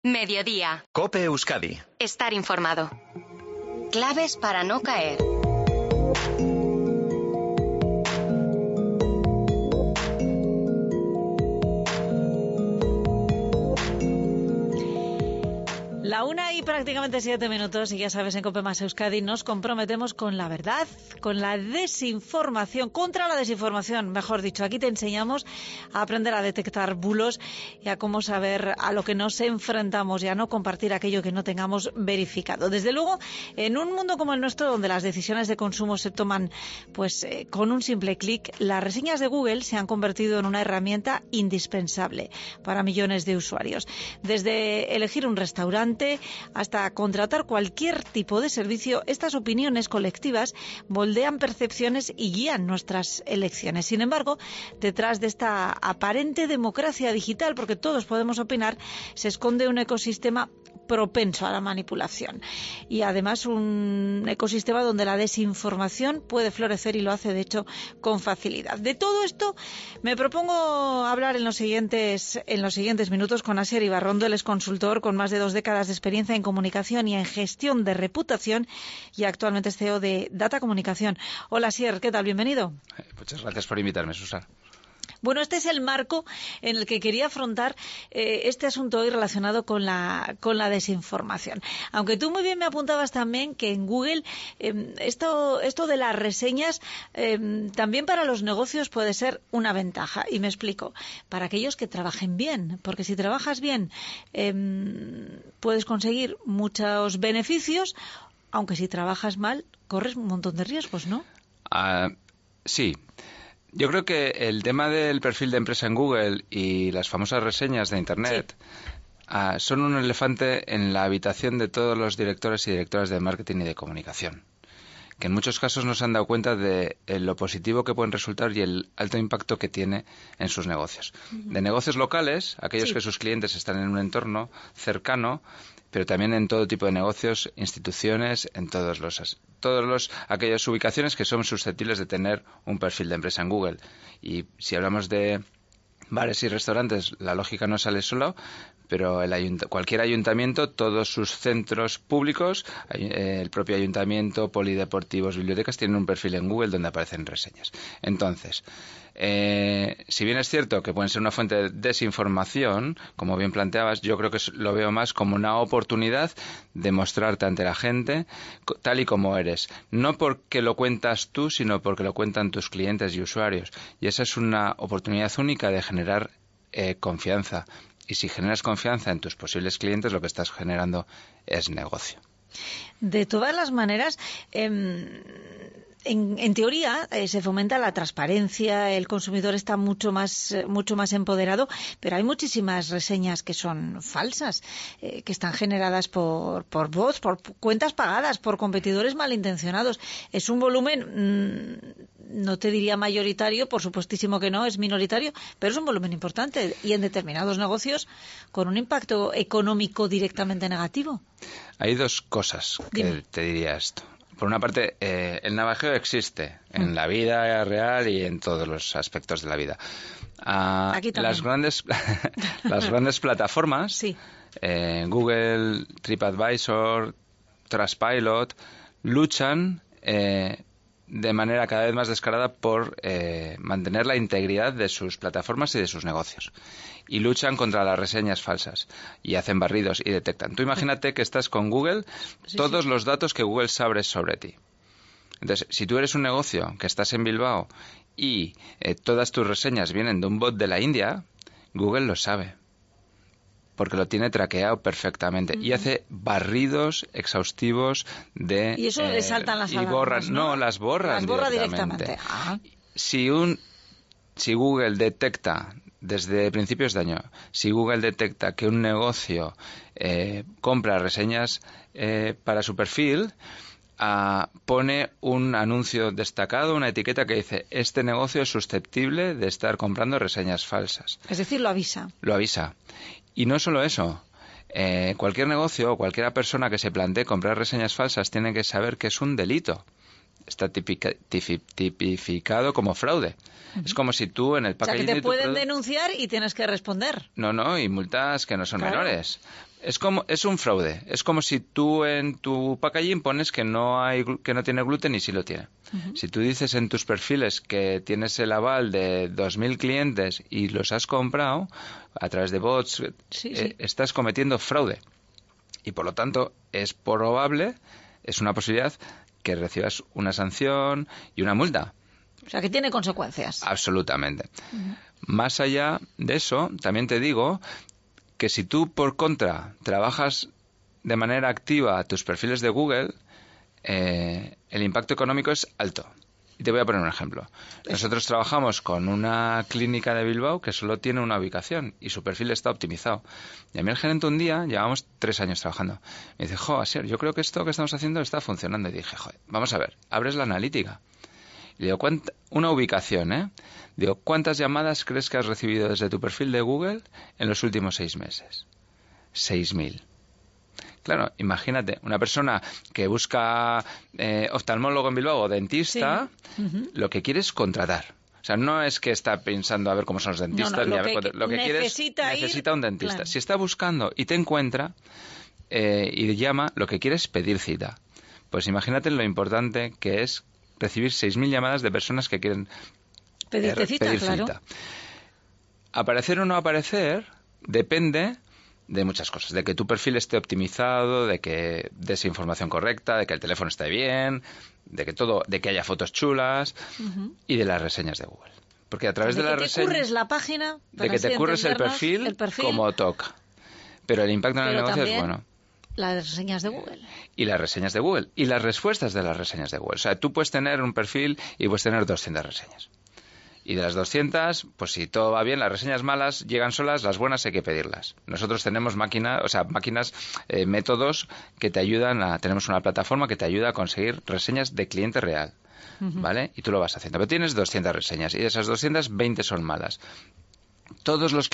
Mediodía. COPE Euskadi. Estar informado. Claves para no caer. La 1 y prácticamente 7 minutos, y ya sabes, en COPE más Euskadi nos comprometemos con la verdad, con la desinformación, contra la desinformación, mejor dicho. Aquí te enseñamos a aprender a detectar bulos y a cómo saber a lo que nos enfrentamos y a no compartir aquello que no tengamos verificado. Desde luego, en un mundo como el nuestro, donde las decisiones de consumo se toman con un simple clic, las reseñas de Google se han convertido en una herramienta indispensable para millones de usuarios. Desde elegir un restaurante hasta contratar cualquier tipo de servicio, estas opiniones colectivas moldean percepciones y guían nuestras elecciones. Sin embargo, detrás de esta aparente democracia digital, porque todos podemos opinar, se esconde un ecosistema propenso a la manipulación y además un ecosistema donde la desinformación puede florecer, y lo hace de hecho con facilidad. De todo esto me propongo hablar en los siguientes minutos con Asier Ibarrondo. Él es consultor con más de 2 décadas de experiencia en comunicación y en gestión de reputación, y actualmente es CEO de Data Comunicación. Hola Asier, ¿qué tal? Bienvenido. Muchas gracias por invitarme, Susana. Bueno, este es el marco en el que quería afrontar este asunto hoy relacionado con la desinformación. Aunque tú muy bien me apuntabas también que en Google esto de las reseñas también para los negocios puede ser una ventaja. Y me explico. Para aquellos que trabajen bien, porque si trabajas bien puedes conseguir muchos beneficios, aunque si trabajas mal corres un montón de riesgos, ¿no? Sí. Yo creo que el tema del perfil de empresa en Google y las famosas reseñas de Internet son un elefante en la habitación de todos los directores y directoras de marketing y de comunicación, que en muchos casos no se han dado cuenta de lo positivo que pueden resultar y el alto impacto que tiene en sus negocios. De negocios locales, aquellos que sus clientes están en un entorno cercano, pero también en todo tipo de negocios, instituciones, en aquellas ubicaciones que son susceptibles de tener un perfil de empresa en Google. Y si hablamos de bares y restaurantes, la lógica no sale solo, pero cualquier ayuntamiento, todos sus centros públicos, el propio ayuntamiento, polideportivos, bibliotecas, tienen un perfil en Google donde aparecen reseñas. Entonces, si bien es cierto que pueden ser una fuente de desinformación, como bien planteabas, yo creo que lo veo más como una oportunidad de mostrarte ante la gente tal y como eres. No porque lo cuentas tú, sino porque lo cuentan tus clientes y usuarios. Y esa es una oportunidad única de generar confianza. Y si generas confianza en tus posibles clientes, lo que estás generando es negocio. De todas las maneras, en teoría se fomenta la transparencia, el consumidor está mucho más empoderado, pero hay muchísimas reseñas que son falsas, que están generadas por bots, por cuentas pagadas, por competidores malintencionados. Es un volumen, no te diría mayoritario, por supuestísimo que no, es minoritario, pero es un volumen importante y en determinados negocios con un impacto económico directamente negativo. Hay 2 cosas que te diría esto. Por una parte, el navajeo existe en la vida real y en todos los aspectos de la vida. Aquí también. Las grandes plataformas, Google, TripAdvisor, Trustpilot, luchan de manera cada vez más descarada por mantener la integridad de sus plataformas y de sus negocios. Y luchan contra las reseñas falsas y hacen barridos y detectan. Tú imagínate que estás con Google, todos los datos que Google sabe sobre ti. Entonces, si tú eres un negocio que estás en Bilbao y todas tus reseñas vienen de un bot de la India, Google lo sabe, porque lo tiene traqueado perfectamente y hace barridos exhaustivos de... Y eso le saltan las alarmas, ¿no? Las borra directamente. Si Google detecta, desde principios de año, si Google detecta que un negocio compra reseñas para su perfil, pone un anuncio destacado, una etiqueta que dice: este negocio es susceptible de estar comprando reseñas falsas. Es decir, lo avisa. Lo avisa. Y no solo eso. Cualquier negocio o cualquier persona que se plantee comprar reseñas falsas tiene que saber que es un delito. Está tipificado como fraude. Es como si tú en el packaging... O sea, que te pueden denunciar y tienes que responder. No, y multas que no son menores. Es un fraude. Es como si tú en tu packaging pones que no tiene gluten y sí lo tiene. Si tú dices en tus perfiles que tienes el aval de 2.000 clientes y los has comprado a través de bots, estás cometiendo fraude. Y por lo tanto es probable, es una posibilidad que recibas una sanción y una multa. O sea, que tiene consecuencias. Absolutamente. Más allá de eso, también te digo que si tú, por contra, trabajas de manera activa tus perfiles de Google, el impacto económico es alto. Y te voy a poner un ejemplo. Nosotros trabajamos con una clínica de Bilbao que solo tiene una ubicación y su perfil está optimizado. Y a mí el gerente un día, llevamos 3 años trabajando, me dice, Asier, yo creo que esto que estamos haciendo está funcionando. Y dije, vamos a ver, abres la analítica. Y le digo, una ubicación, ¿eh? Digo, ¿cuántas llamadas crees que has recibido desde tu perfil de Google en los últimos 6 meses? 6.000. Claro, imagínate, una persona que busca oftalmólogo en Bilbao o dentista, lo que quiere es contratar. O sea, no es que está pensando a ver cómo son los dentistas, ni a ver lo que quiere es necesita un dentista. Claro. Si está buscando y te encuentra y llama, lo que quiere es pedir cita. Pues imagínate lo importante que es recibir 6.000 llamadas de personas que quieren pedir cita. Aparecer o no aparecer depende de muchas cosas, de que tu perfil esté optimizado, de que des información correcta, de que el teléfono esté bien, de que haya fotos chulas y de las reseñas de Google. Porque a través de las reseñas... De que te curres la página... De que te curres el perfil como toca. Pero el impacto en el negocio es bueno. Las reseñas de Google. Y las reseñas de Google. Y las respuestas de las reseñas de Google. O sea, tú puedes tener un perfil y puedes tener 200 reseñas. Y de las 200, pues si todo va bien, las reseñas malas llegan solas, las buenas hay que pedirlas. Nosotros tenemos máquinas, métodos que te ayudan tenemos una plataforma que te ayuda a conseguir reseñas de cliente real, ¿vale? Y tú lo vas haciendo. Pero tienes 200 reseñas y de esas 200, 20 son malas. Todos los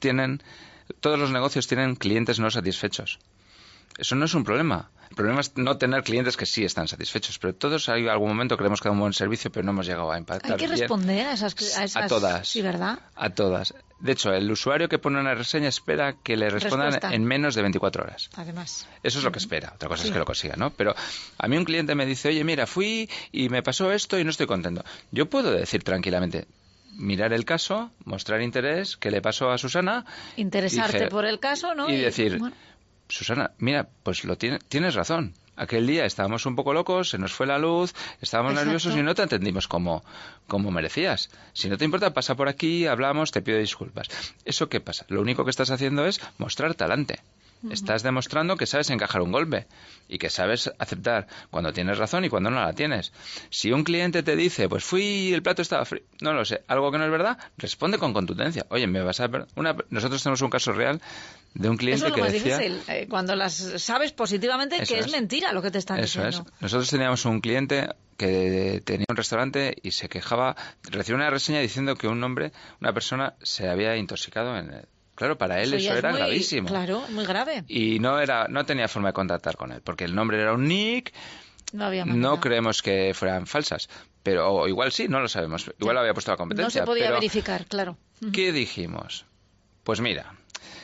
negocios tienen clientes no satisfechos. Eso no es un problema. El problema es no tener clientes que sí están satisfechos. Pero todos hay algún momento creemos que da un buen servicio, pero no hemos llegado a impactar. Hay que responder a esas... A todas. Sí, ¿verdad? A todas. De hecho, el usuario que pone una reseña espera que le respondan en menos de 24 horas. Además. Eso es lo que espera. Otra cosa es que lo consiga, ¿no? Pero a mí un cliente me dice, oye, mira, fui y me pasó esto y no estoy contento. Yo puedo decir tranquilamente... mirar el caso, mostrar interés, qué le pasó a Susana. Interesarte por el caso, ¿no? Y decir, Susana, mira, pues tienes razón. Aquel día estábamos un poco locos, se nos fue la luz, estábamos nerviosos y no te entendimos como merecías. Si no te importa, pasa por aquí, hablamos, te pido disculpas. ¿Eso qué pasa? Lo único que estás haciendo es mostrar talante. Estás demostrando que sabes encajar un golpe y que sabes aceptar cuando tienes razón y cuando no la tienes. Si un cliente te dice, pues fui y el plato estaba frío, no lo sé, algo que no es verdad, responde con contundencia. Oye, me vas a... Nosotros tenemos un caso real de un cliente que decía... Eso es lo más difícil, cuando las sabes positivamente que es mentira lo que te están diciendo. Eso es. Nosotros teníamos un cliente que tenía un restaurante y se quejaba, recibió una reseña diciendo que una persona se había intoxicado en el... Claro, para él eso era gravísimo. Claro, muy grave. Y no tenía forma de contactar con él, porque el nombre era un nick. No había manera. No creemos que fueran falsas, pero igual sí, no lo sabemos. Igual lo había puesto la competencia. No se podía verificar, claro. ¿Qué dijimos? Pues mira,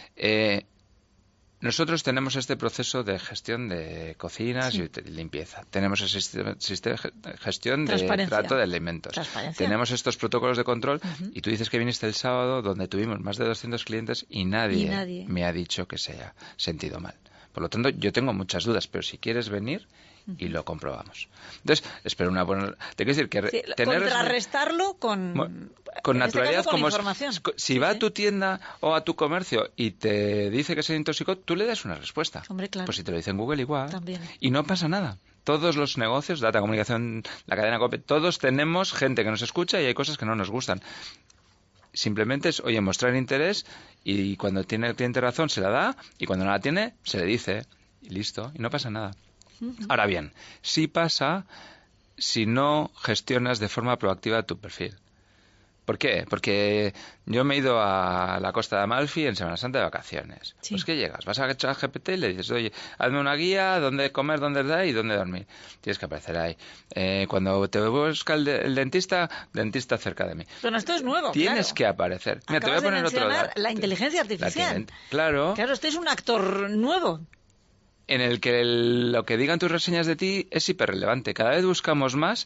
nosotros tenemos este proceso de gestión de cocinas y limpieza. Tenemos el sistema de gestión de trato de alimentos. Tenemos estos protocolos de control y tú dices que viniste el sábado donde tuvimos más de 200 clientes y nadie me ha dicho que se haya sentido mal. Por lo tanto, yo tengo muchas dudas, pero si quieres venir y lo comprobamos. Entonces, espero una buena... Te quiero decir que contrarrestarlo con naturalidad, con como información. Si va a tu tienda o a tu comercio y te dice que se intoxicó, tú le das una respuesta. Hombre, claro. Pues si te lo dice en Google, igual. También. Y no pasa nada. Todos los negocios, data, comunicación, la cadena COPE, todos tenemos gente que nos escucha y hay cosas que no nos gustan. Simplemente es, oye, mostrar interés y cuando tiene el cliente razón se la da y cuando no la tiene se le dice y listo, y no pasa nada. Ahora bien, sí pasa si no gestionas de forma proactiva tu perfil. ¿Por qué? Porque yo me he ido a la Costa de Amalfi en Semana Santa de vacaciones. Sí. Pues ¿qué llegas? Vas a ChatGPT y le dices, oye, hazme una guía, dónde comer, dónde dar y dónde dormir. Tienes que aparecer ahí. Cuando te busca el dentista cerca de mí. Bueno, esto es nuevo, Tienes que aparecer. Mira, te voy a poner otro dato. La inteligencia artificial. Claro. Claro, este es un actor nuevo. En el que lo que digan tus reseñas de ti es hiperrelevante. Cada vez buscamos más,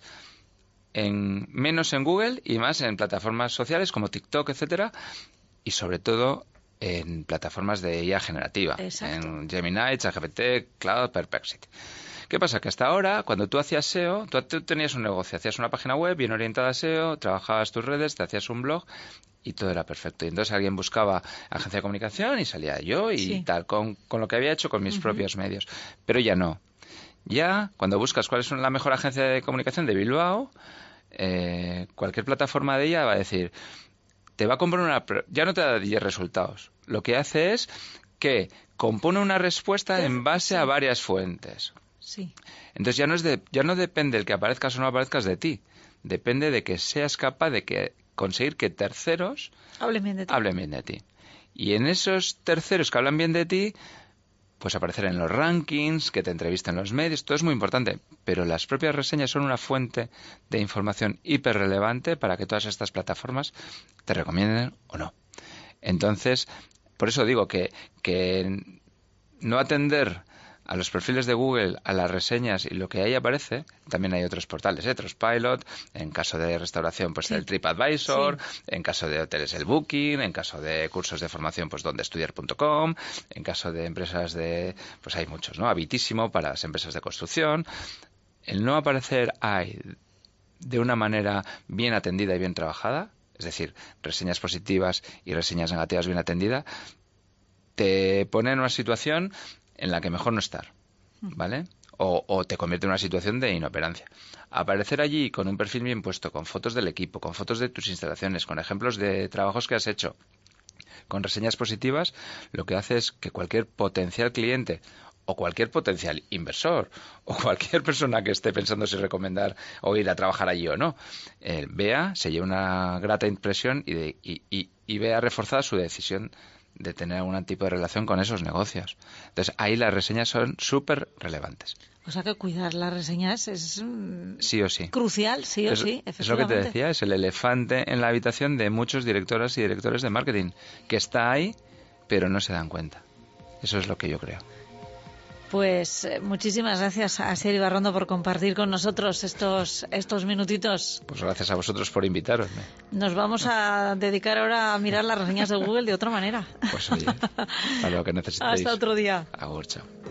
menos en Google y más en plataformas sociales como TikTok, etcétera, y sobre todo en plataformas de IA generativa. Exacto. En Gemini, ChatGPT, Cloud, Perplexity. ¿Qué pasa? Que hasta ahora, cuando tú hacías SEO, tú tenías un negocio, hacías una página web bien orientada a SEO, trabajabas tus redes, te hacías un blog y todo era perfecto. Y entonces alguien buscaba agencia de comunicación y salía yo y tal, con lo que había hecho con mis propios medios. Pero ya no. Ya, cuando buscas cuál es la mejor agencia de comunicación de Bilbao, cualquier plataforma de ella va a decir, te va a comprar ya no te da 10 resultados. Lo que hace es que compone una respuesta en base a varias fuentes. Sí. Entonces ya no depende el que aparezcas o no aparezcas de ti. Depende de que seas capaz de conseguir que terceros hablen bien de ti. Y en esos terceros que hablan bien de ti, pues aparecer en los rankings, que te entrevisten los medios, todo es muy importante. Pero las propias reseñas son una fuente de información hiperrelevante para que todas estas plataformas te recomienden o no. Entonces, por eso digo que no atender a los perfiles de Google, a las reseñas y lo que ahí aparece, también hay otros portales, Trustpilot, en caso de restauración, pues el TripAdvisor, en caso de hoteles el Booking, en caso de cursos de formación, pues dondeestudiar.com, en caso de empresas pues hay muchos, ¿no? Habitísimo para las empresas de construcción. El no aparecer ahí de una manera bien atendida y bien trabajada, es decir, reseñas positivas y reseñas negativas bien atendidas, te pone en una situación en la que mejor no estar, ¿vale? O te convierte en una situación de inoperancia. Aparecer allí con un perfil bien puesto, con fotos del equipo, con fotos de tus instalaciones, con ejemplos de trabajos que has hecho, con reseñas positivas, lo que hace es que cualquier potencial cliente o cualquier potencial inversor o cualquier persona que esté pensando si recomendar o ir a trabajar allí o no, vea, se lleve una grata impresión y vea reforzada su decisión de tener algún tipo de relación con esos negocios. Entonces, ahí las reseñas son súper relevantes. O sea que cuidar las reseñas es sí o sí. Crucial, sí o sí, efectivamente. Es lo que te decía, es el elefante en la habitación de muchos directoras y directores de marketing, que está ahí, pero no se dan cuenta. Eso es lo que yo creo. Pues muchísimas gracias a Asier Ibarrondo por compartir con nosotros estos minutitos. Pues gracias a vosotros por invitarme. Nos vamos a dedicar ahora a mirar las reseñas de Google de otra manera. Pues oye, para lo que necesitéis. Hasta otro día. Agur, chao.